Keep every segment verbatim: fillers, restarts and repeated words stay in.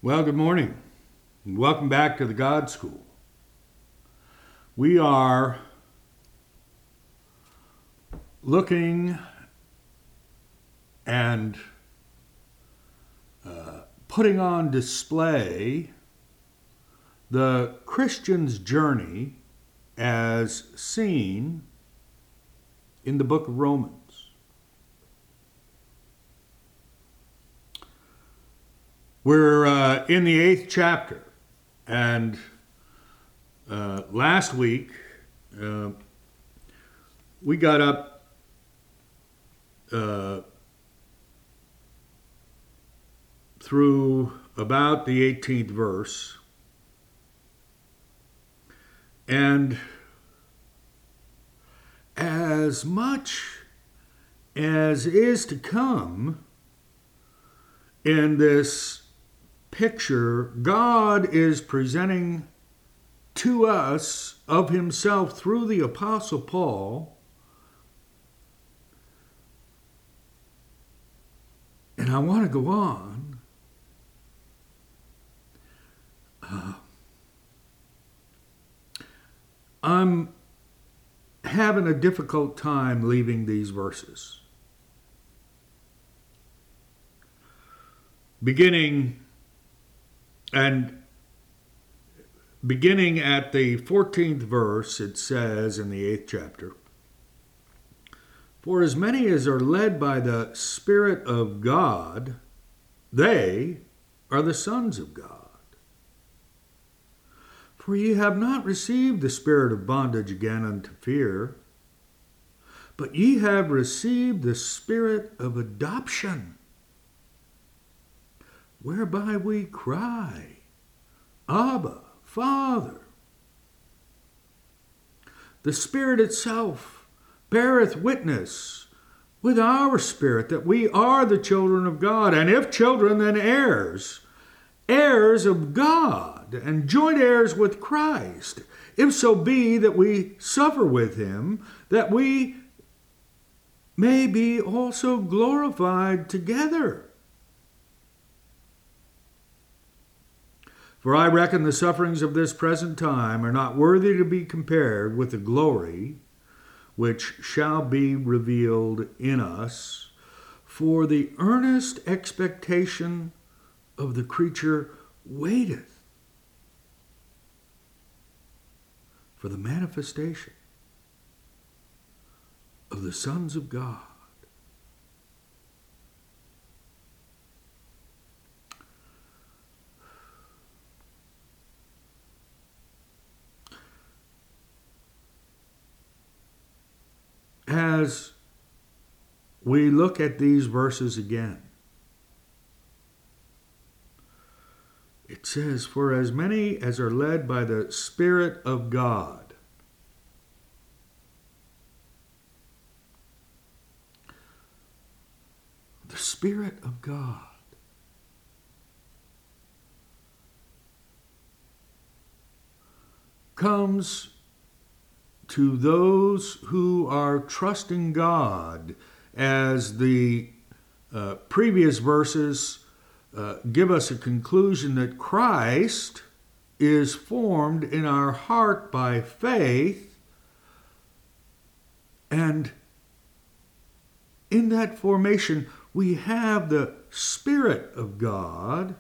Well, good morning. Welcome back to the God School. We are looking and uh, putting on display the Christian's journey as seen in the book of Romans. We're uh, in the eighth chapter, and uh, last week uh, we got up uh, through about the eighteenth verse, and as much as is to come in this picture, God is presenting to us of himself through the Apostle Paul. And I want to go on. Uh, I'm having a difficult time leaving these verses. Beginning and beginning at the fourteenth verse, it says in the eighth chapter, "For as many as are led by the Spirit of God, they are the sons of God. For ye have not received the spirit of bondage again unto fear, but ye have received the spirit of adoption, whereby we cry, Abba, Father. The Spirit itself beareth witness with our spirit that we are the children of God, and if children, then heirs, heirs of God, and joint heirs with Christ, if so be that we suffer with him, that we may be also glorified together. For I reckon the sufferings of this present time are not worthy to be compared with the glory which shall be revealed in us. For the earnest expectation of the creature waiteth for the manifestation of the sons of God. As we look at these verses again, it says, "For as many as are led by the Spirit of God." The Spirit of God. Comes to those who are trusting God, as the uh, previous verses uh, give us a conclusion that Christ is formed in our heart by faith, and in that formation we have the Spirit of God.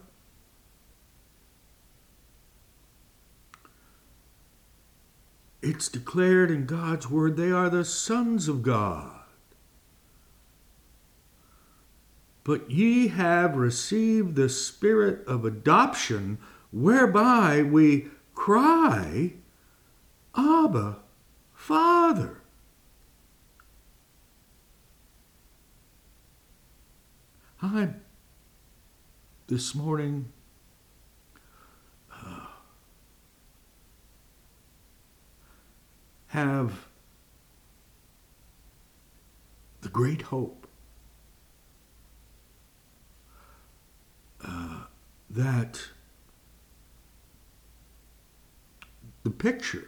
It's declared in God's word, they are the sons of God. But ye have received the spirit of adoption, whereby we cry, Abba, Father. I, this morning, uh, have the great hope uh, that the picture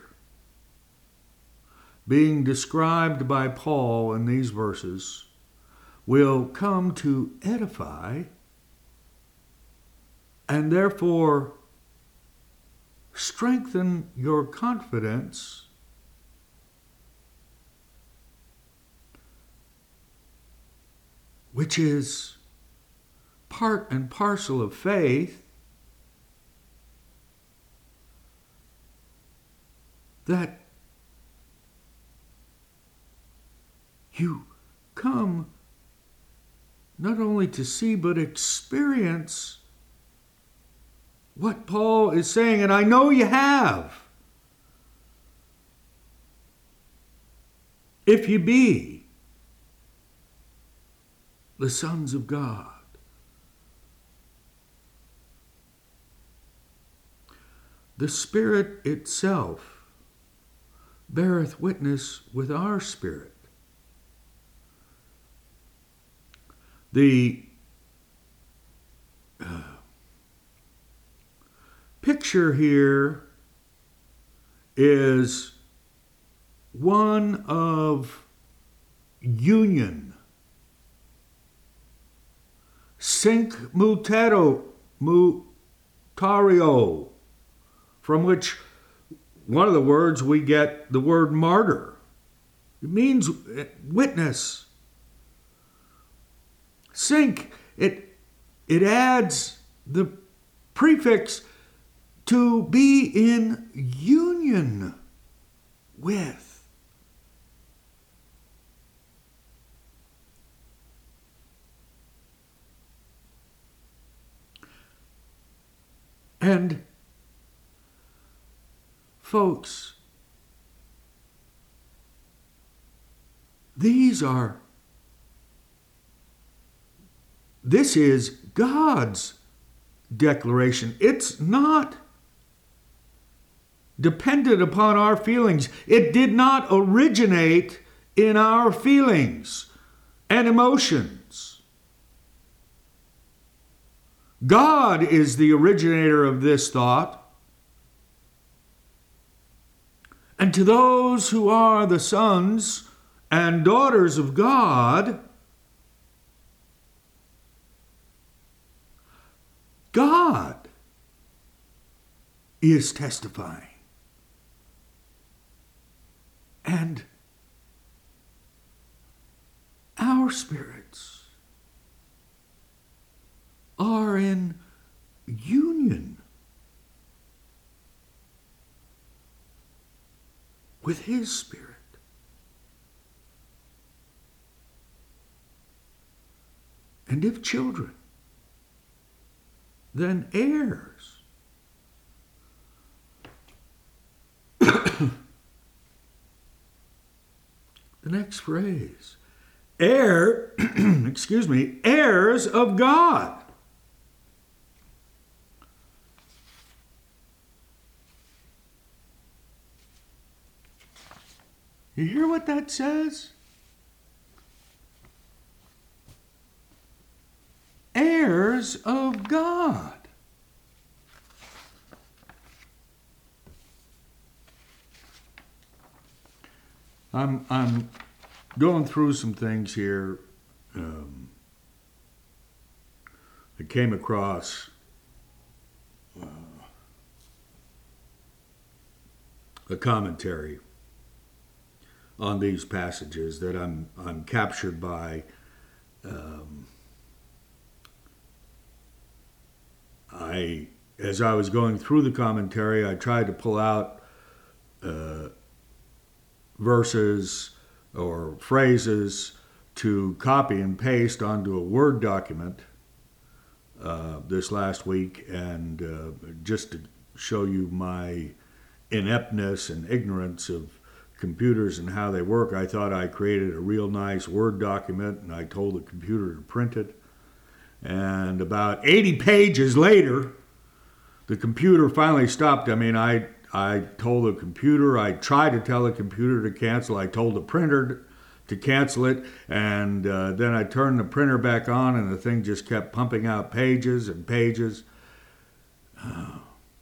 being described by Paul in these verses will come to edify and therefore strengthen your confidence which is part and parcel of faith, that you come not only to see but experience what Paul is saying, and I know you have. If you be the sons of God. The Spirit itself beareth witness with our spirit. The uh, picture here is one of union. Cinque mutero, mutario, from which one of the words we get the word martyr. It means witness. Cinque, it, it adds the prefix to be in union with. And, folks, these are, this is God's declaration. It's not dependent upon our feelings. It did not originate in our feelings and emotions. God is the originator of this thought. And to those who are the sons and daughters of God, God is testifying. And our spirits are in union with His Spirit. And if children, then heirs. The next phrase, heir, excuse me, heirs of God. You hear what that says? Heirs of God. I'm I'm going through some things here. Um, I came across uh, a commentary on these passages that I'm I'm captured by. Um, I, as I was going through the commentary, I tried to pull out uh, verses or phrases to copy and paste onto a Word document uh, this last week, and uh, just to show you my ineptness and ignorance of computers and how they work, I thought I created a real nice Word document, and I told the computer to print it. And about eighty pages later, the computer finally stopped. I mean, I I told the computer, I tried to tell the computer to cancel. I told the printer to cancel it. And uh, then I turned the printer back on, and the thing just kept pumping out pages and pages. Uh,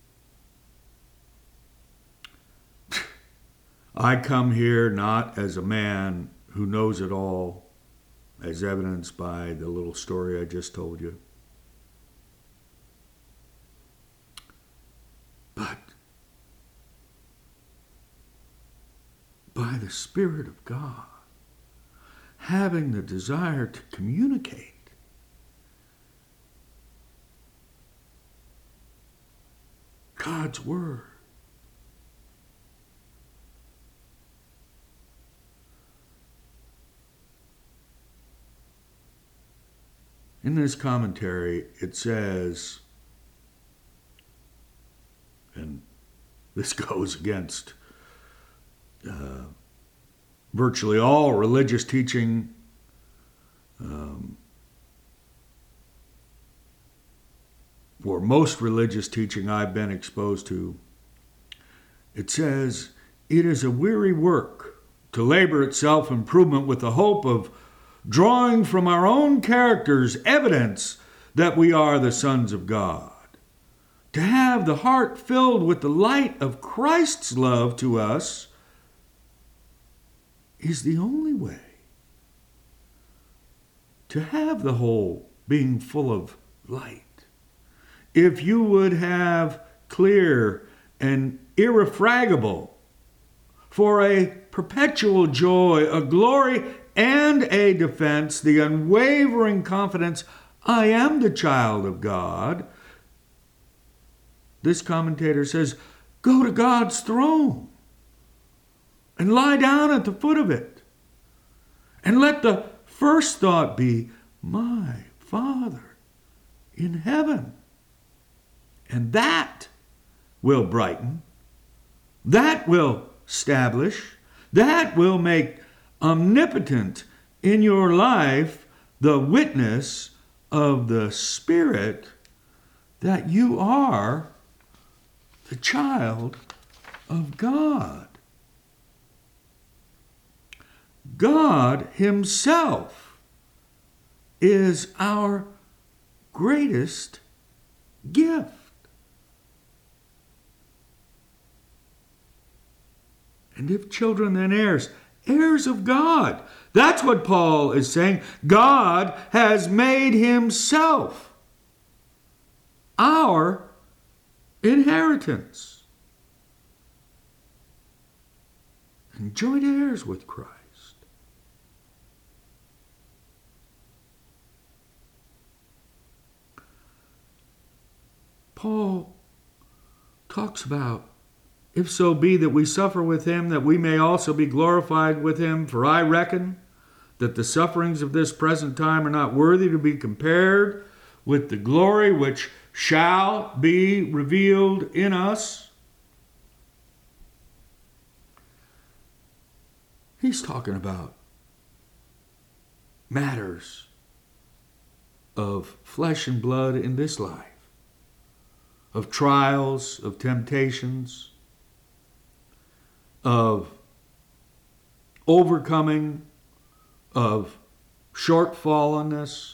I come here not as a man who knows it all, as evidenced by the little story I just told you. Spirit of God, having the desire to communicate. God's Word. In this commentary, it says, and this goes against uh, virtually all religious teaching, um, or most religious teaching I've been exposed to. It says, it is a weary work to labor at self-improvement with the hope of drawing from our own characters evidence that we are the sons of God. To have the heart filled with the light of Christ's love to us is the only way. To have the whole being full of light. If you would have clear and irrefragable, for a perpetual joy, a glory, and a defense, the unwavering confidence, I am the child of God. This commentator says, go to God's throne and lie down at the foot of it. And let the first thought be, my Father in heaven. And that will brighten, that will establish, that will make omnipotent in your life the witness of the Spirit that you are the child of God. God Himself is our greatest gift. And if children, then heirs, heirs of God. That's what Paul is saying. God has made Himself our inheritance. And joint heirs with Christ. Paul talks about, if so be that we suffer with Him, that we may also be glorified with Him. For I reckon that the sufferings of this present time are not worthy to be compared with the glory which shall be revealed in us. He's talking about matters of flesh and blood in this life, of trials, of temptations, of overcoming, of shortfallenness.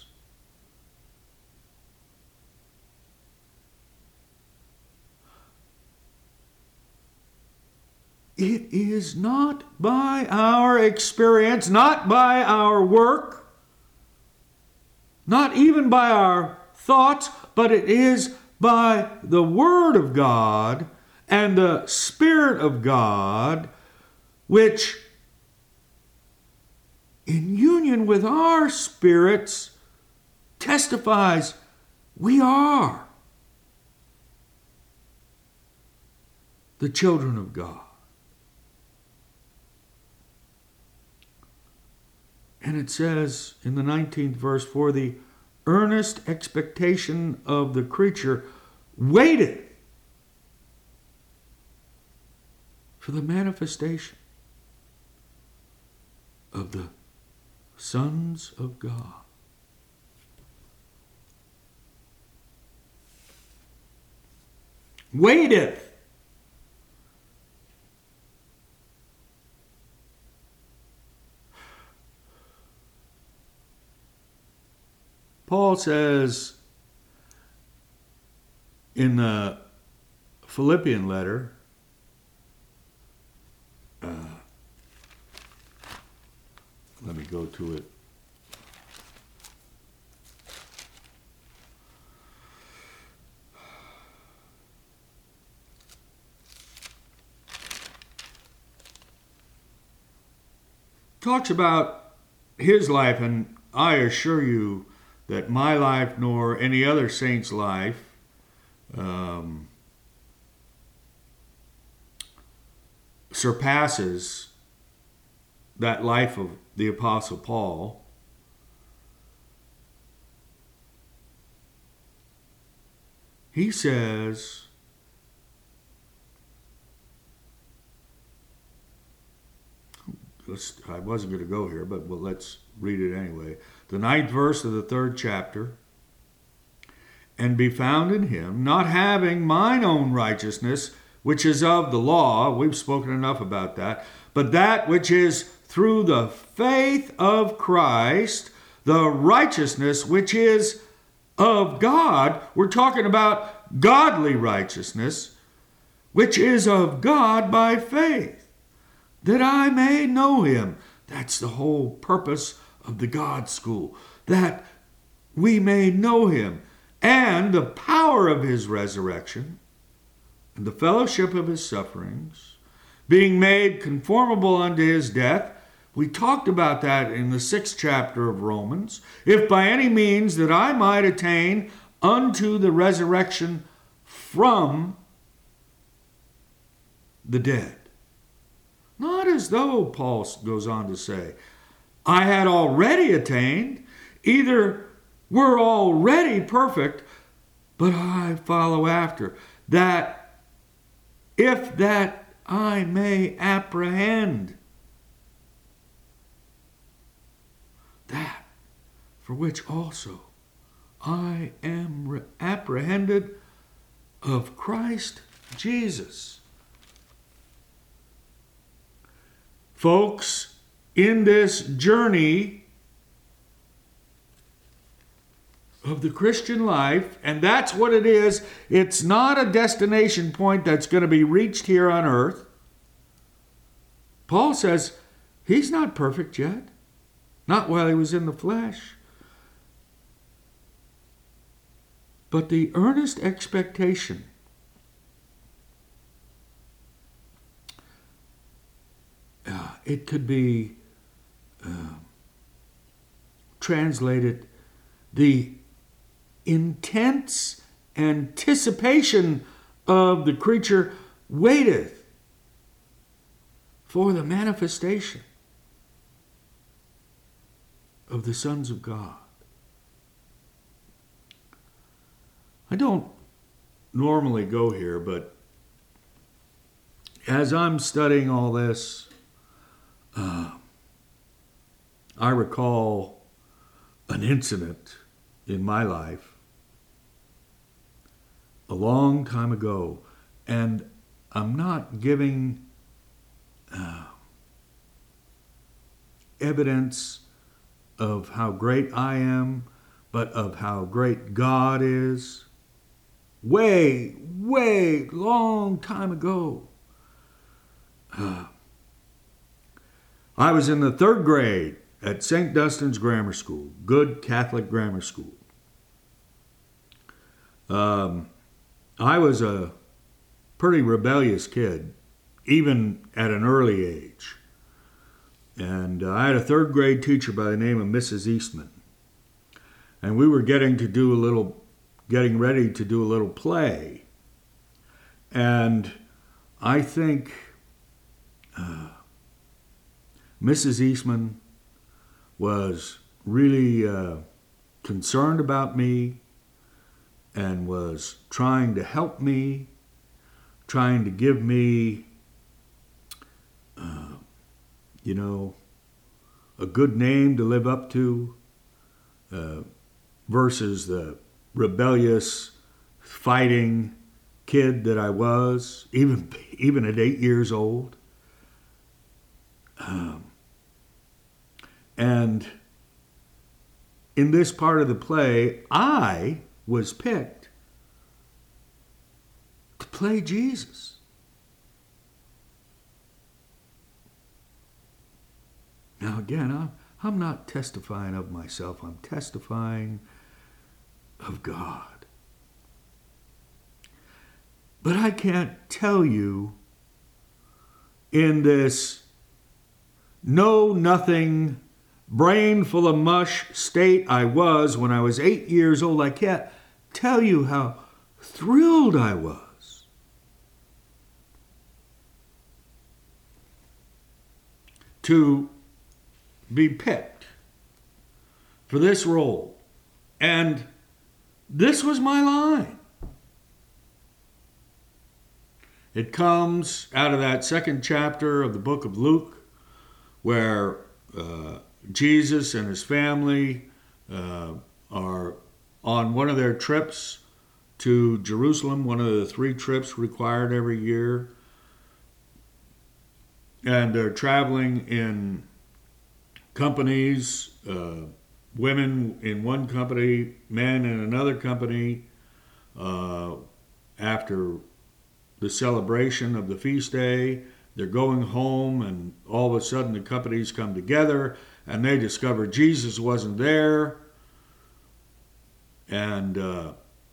It is not by our experience, not by our work, not even by our thoughts, but it is by the Word of God and the Spirit of God, which in union with our spirits testifies we are the children of God. And it says in the nineteenth verse, for the earnest expectation of the creature waited for the manifestation of the sons of God. Waiteth. Paul says in the Philippian letter, uh, let me go to it. talks about his life, and I assure you that my life nor any other saint's life um, surpasses that life of the Apostle Paul. He says, let's, I wasn't going to go here, but well, let's read it anyway. The ninth verse of the third chapter. And be found in him, not having mine own righteousness, which is of the law. We've spoken enough about that. But that which is through the faith of Christ, the righteousness which is of God. We're talking about godly righteousness, which is of God by faith, that I may know him. That's the whole purpose of the God school, that we may know him, and the power of his resurrection, and the fellowship of his sufferings, being made conformable unto his death. We talked about that in the sixth chapter of Romans. If by any means that I might attain unto the resurrection from the dead. Not as though, Paul goes on to say, I had already attained, either we're already perfect, but I follow after, that if that I may apprehend that for which also I am apprehended of Christ Jesus. Folks, in this journey of the Christian life, and that's what it is. It's not a destination point that's going to be reached here on earth. Paul says he's not perfect yet, not while he was in the flesh. But the earnest expectation uh, it could be uh, translated the intense anticipation of the creature waiteth for the manifestation of the sons of God. I don't normally go here, but as I'm studying all this, uh, I recall an incident in my life a long time ago, and I'm not giving uh, evidence of how great I am, but of how great God is. Way, way long time ago, uh, I was in the third grade at Saint Dunstan's Grammar School, good Catholic grammar school. Um, I was a pretty rebellious kid, even at an early age. And uh, I had a third grade teacher by the name of Missus Eastman. And we were getting to do a little, getting ready to do a little play. And I think uh, Missus Eastman was really uh, concerned about me and was trying to help me, trying to give me, uh, you know, a good name to live up to, uh, versus the rebellious, fighting kid that I was, even even at eight years old. Um, and in this part of the play, I was picked to play Jesus. Now again, I'm, I'm not testifying of myself, I'm testifying of God. But I can't tell you in this know nothing, brain full of mush state I was when I was eight years old. I can't tell you how thrilled I was. To be picked for this role. And this was my line. It comes out of that second chapter of the book of Luke, where uh, Jesus and his family uh, are on one of their trips to Jerusalem, one of the three trips required every year. And they're traveling in companies, uh, women in one company, men in another company, uh, after the celebration of the feast day. They're going home, and all of a sudden the companies come together, and they discover Jesus wasn't there. And uh,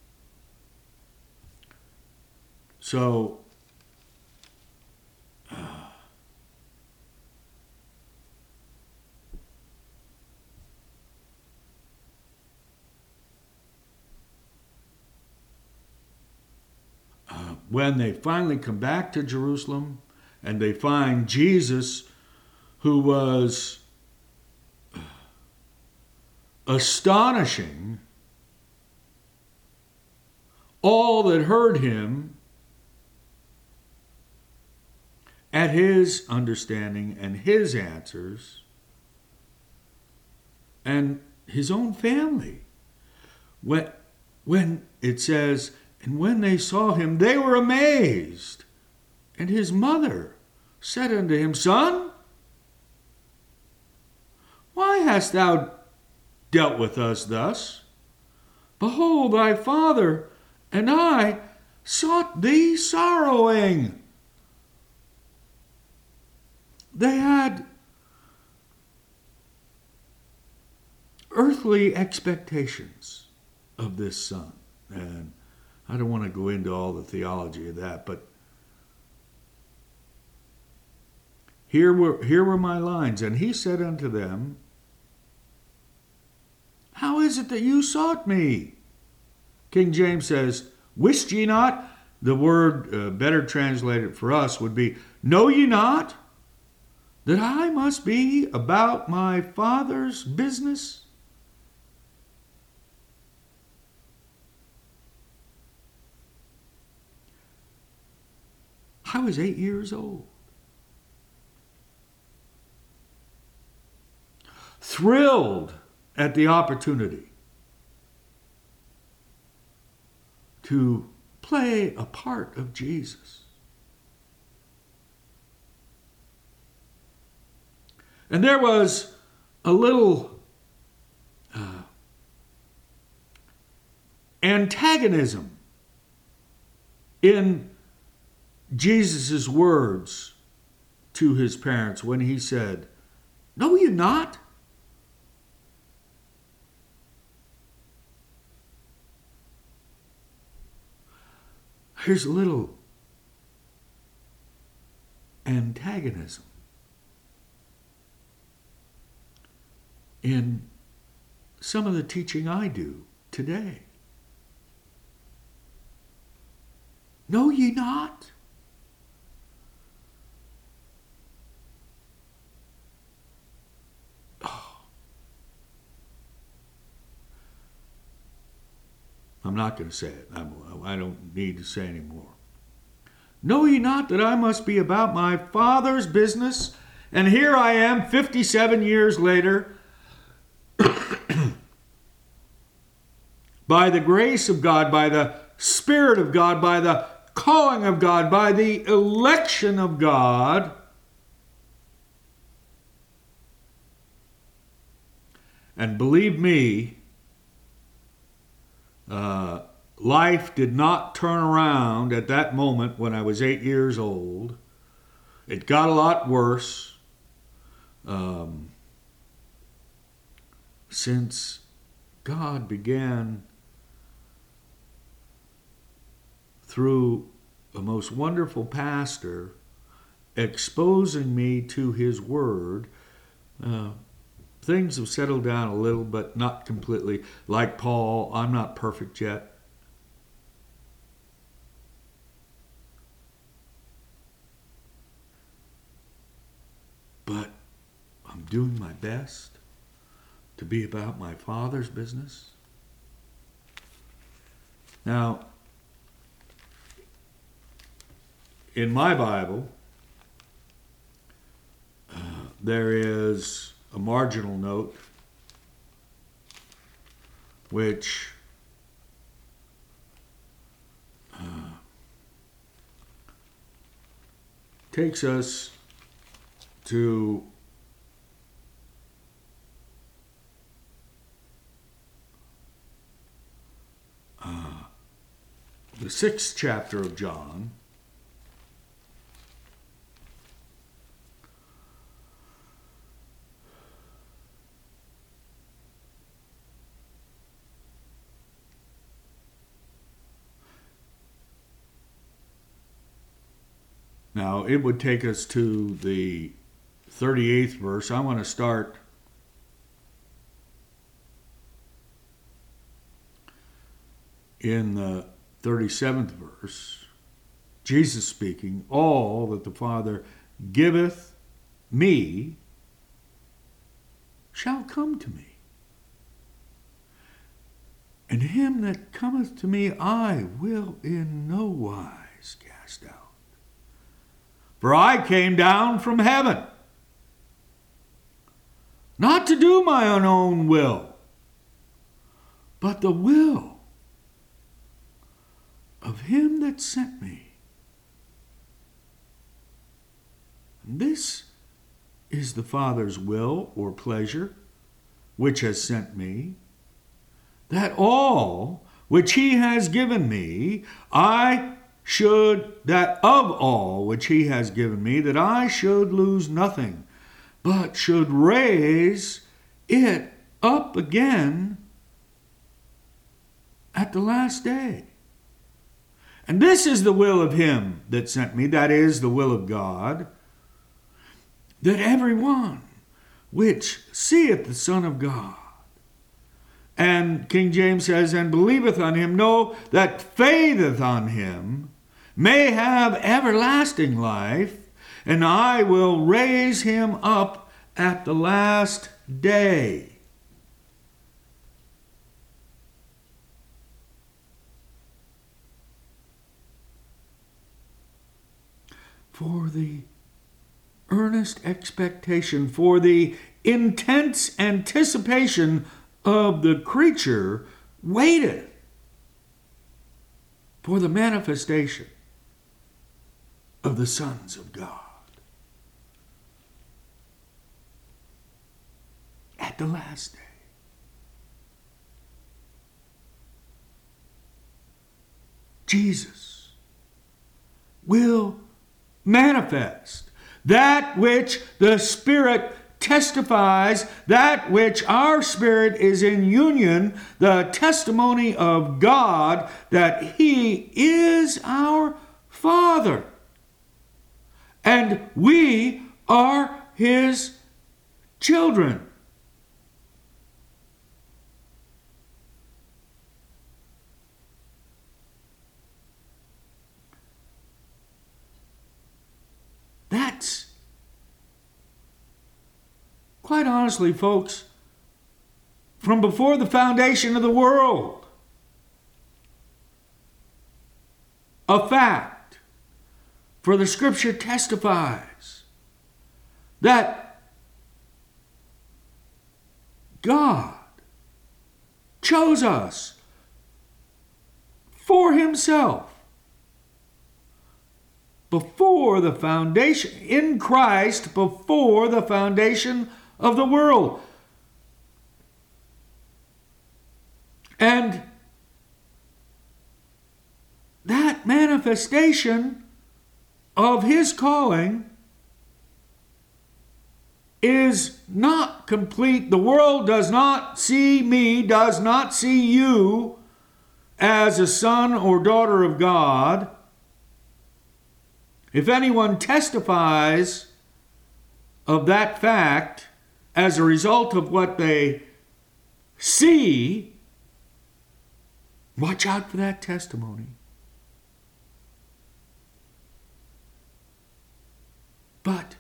so uh, uh, when they finally come back to Jerusalem and they find Jesus, who was astonishing all that heard him at his understanding and his answers, and his own family. When, when it says, and when they saw him, they were amazed. And his mother said unto him, Son, why hast thou dealt with us thus? Behold, thy father and I sought thee sorrowing. They had earthly expectations of this son. And I don't want to go into all the theology of that, but here were, here were my lines. And he said unto them, How is it that you sought me? King James says, Wist ye not? The word uh, better translated for us would be, Know ye not that I must be about my Father's business? I was eight years old. Thrilled at the opportunity to play a part of Jesus. And there was a little uh, antagonism in Jesus' words to his parents when he said, Know you not? Here's a little antagonism in some of the teaching I do today. Know ye not? Oh. I'm not going to say it. I'm, I don't need to say anymore. Know ye not that I must be about my Father's business? And here I am, fifty-seven years later, by the grace of God, by the Spirit of God, by the calling of God, by the election of God, and believe me, uh, life did not turn around at that moment when I was eight years old. It got a lot worse um, since God began through a most wonderful pastor exposing me to his word, Uh, things have settled down a little, but not completely. Like Paul, I'm not perfect yet. But I'm doing my best to be about my Father's business. Now, in my Bible, uh, there is a marginal note which uh, takes us to uh, the sixth chapter of John. Now, it would take us to the thirty-eighth verse. I want to start in the thirty-seventh verse. Jesus speaking, all that the Father giveth me shall come to me. And him that cometh to me I will in no wise cast out. For I came down from heaven, not to do my own will, but the will of him that sent me. And this is the Father's will or pleasure, which has sent me, that all which he has given me, I should, that of all which he has given me, that I should lose nothing, but should raise it up again at the last day. And this is the will of him that sent me, that is the will of God, that every one which seeth the Son of God, and King James says, and believeth on him, no, that faitheth on him, may have everlasting life, and I will raise him up at the last day. For the earnest expectation, for the intense anticipation of the creature waited for the manifestation of the sons of God at the last day. Jesus will manifest that which the Spirit testifies, that which our spirit is in union, the testimony of God that he is our Father. And we are his children. That's, quite honestly, folks, from before the foundation of the world, a fact. For the Scripture testifies that God chose us for himself before the foundation, in Christ, before the foundation of the world. And that manifestation of his calling is not complete. The world does not see me, does not see you as a son or daughter of God. If anyone testifies of that fact, as a result of what they see, watch out for that testimony. But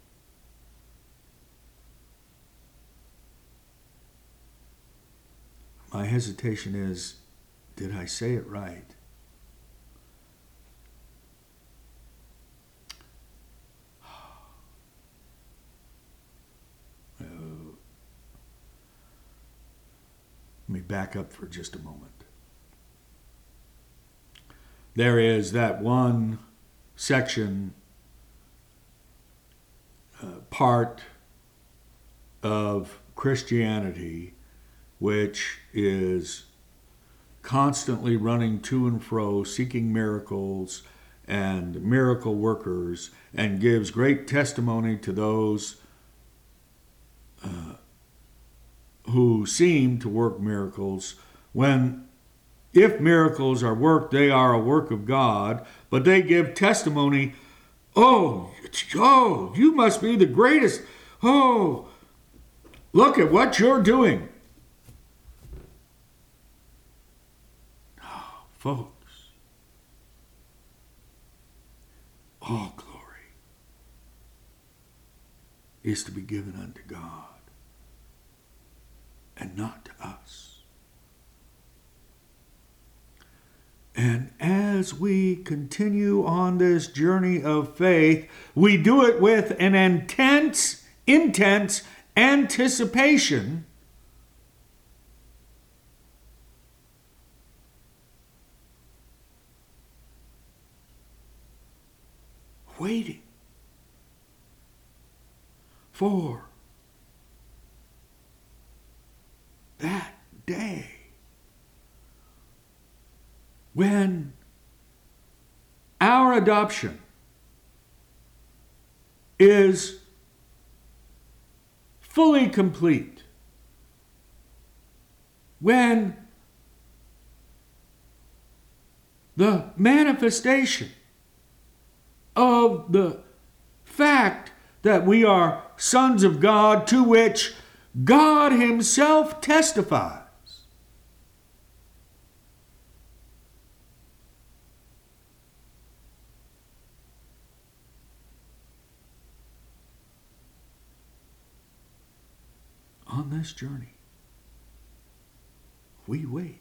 my hesitation is, did I say it right? Uh, let me back up for just a moment. There is that one section, uh, part of Christianity which is constantly running to and fro, seeking miracles and miracle workers, and gives great testimony to those uh, who seem to work miracles, when if miracles are worked, they are a work of God, but they give testimony, oh, oh, you must be the greatest. Oh, look at what you're doing. Oh, folks, all glory is to be given unto God and not to us. And as we continue on this journey of faith, we do it with an intense, intense anticipation waiting for that day when our adoption is fully complete, when the manifestation of the fact that we are sons of God, to which God Himself testifies, on this journey, we wait.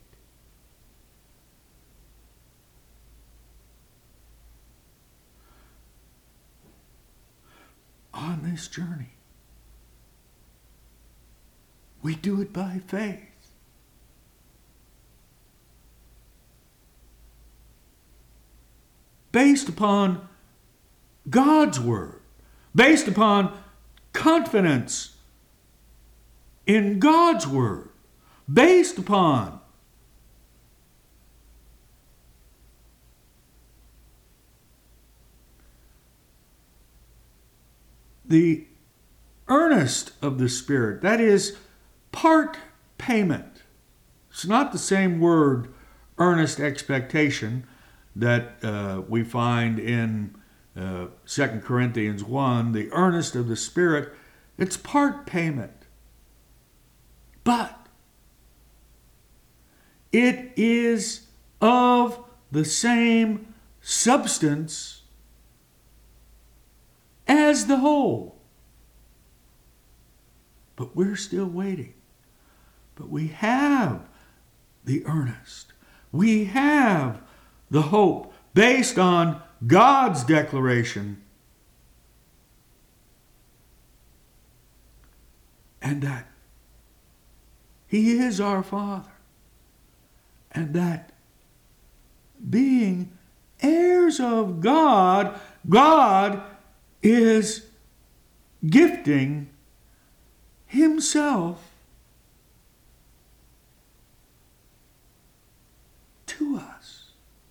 On this journey, we do it by faith. Based upon God's word, based upon confidence in God's word, based upon the earnest of the Spirit. That is part payment. It's not the same word, earnest expectation, that uh, we find in uh, Second Corinthians one, the earnest of the Spirit. It's part payment. But it is of the same substance as the whole. But we're still waiting. But we have the earnest. We have the hope based on God's declaration. And that He is our Father. And that being heirs of God, God is gifting Himself to us.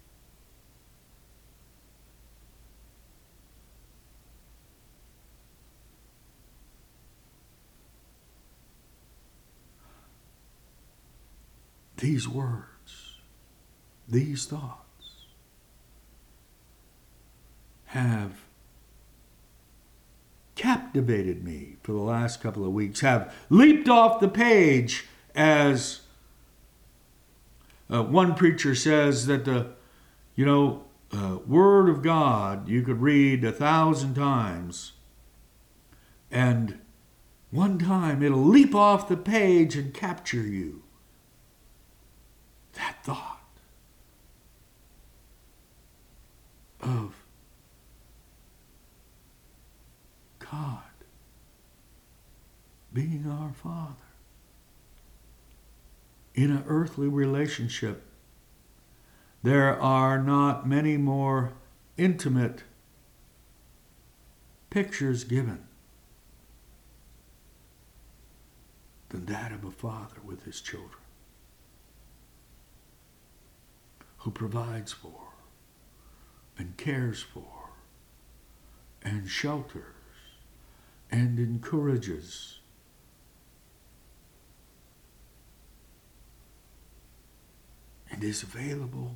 These words, these thoughts have captivated me for the last couple of weeks, have leaped off the page, as uh, one preacher says that the, you know, uh, Word of God you could read a thousand times, and one time it'll leap off the page and capture you. That thought of God being our Father in an earthly relationship. There are not many more intimate pictures given than that of a father with his children, who provides for and cares for and shelters and encourages. And is available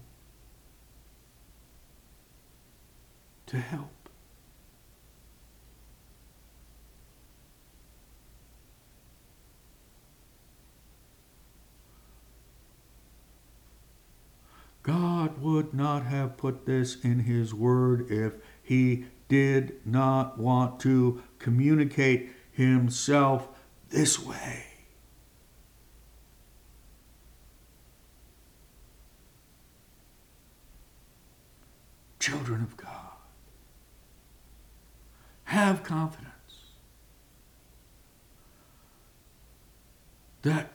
to help. God would not have put this in his word if he did not want to communicate himself this way. Children of God, have confidence that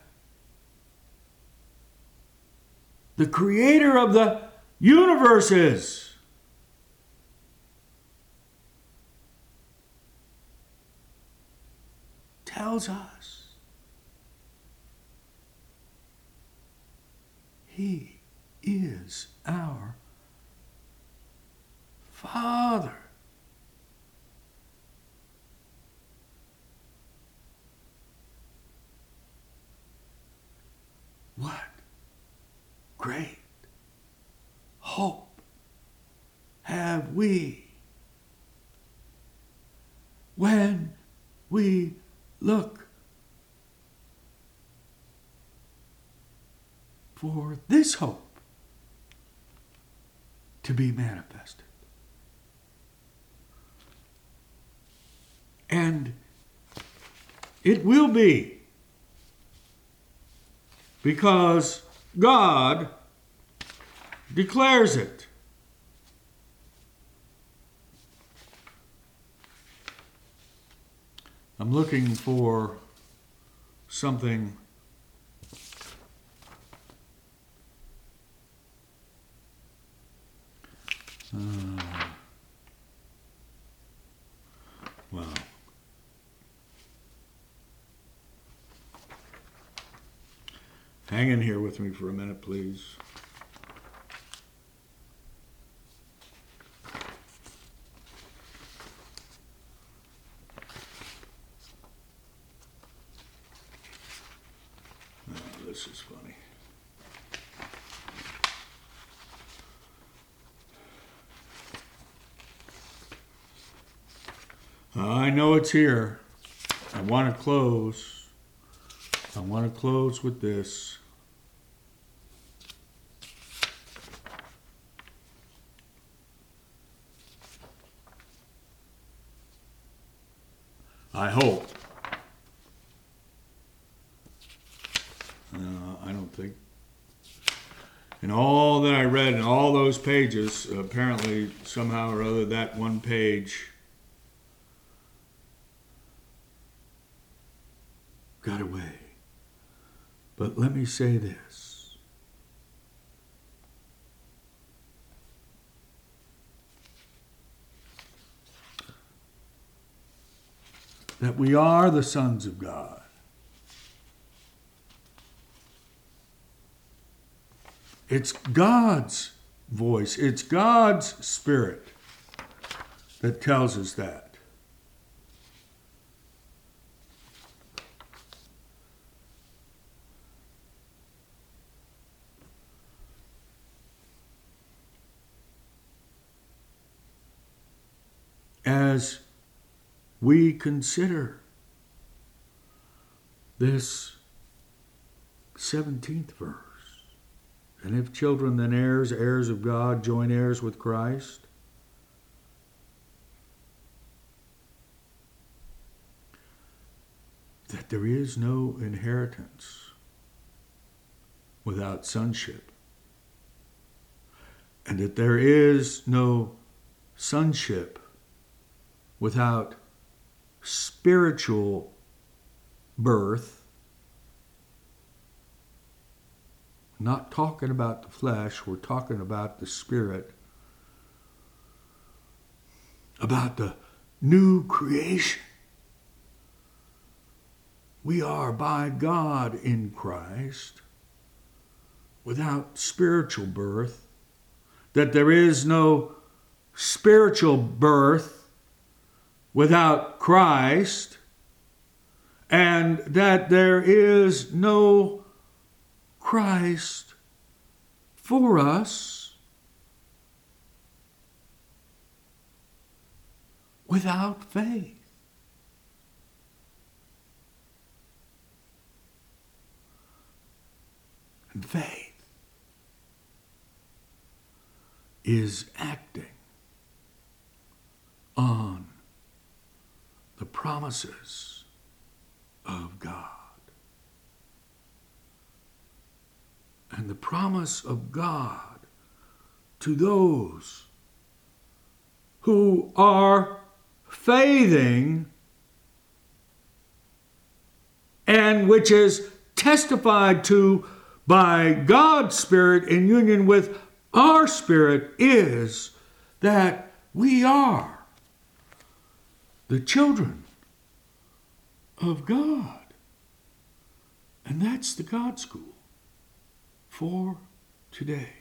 the creator of the universes tells us he is our Father. What great hope have we when we look for this hope to be manifested. And it will be, because God declares it. I'm looking for something uh, wow. Hang in here with me for a minute, please. Oh, this is funny. I know it's here. I want to close. I want to close with this. I hope. Uh, I don't think. In all that I read in all those pages, apparently somehow or other that one page got away. But let me say this. That we are the sons of God. It's God's voice, it's God's Spirit that tells us that. As we consider this seventeenth verse. And if children, then heirs, heirs of God, joint heirs with Christ. That there is no inheritance without sonship. And that there is no sonship without spiritual birth. Not talking about the flesh, we're talking about the spirit, about the new creation. We are by God in Christ without spiritual birth, that there is no spiritual birth without Christ, and that there is no Christ for us without faith. And faith is acting on the promises of God. And the promise of God to those who are faithing, and which is testified to by God's Spirit in union with our spirit, is that we are the children of God. And that's the God School for today.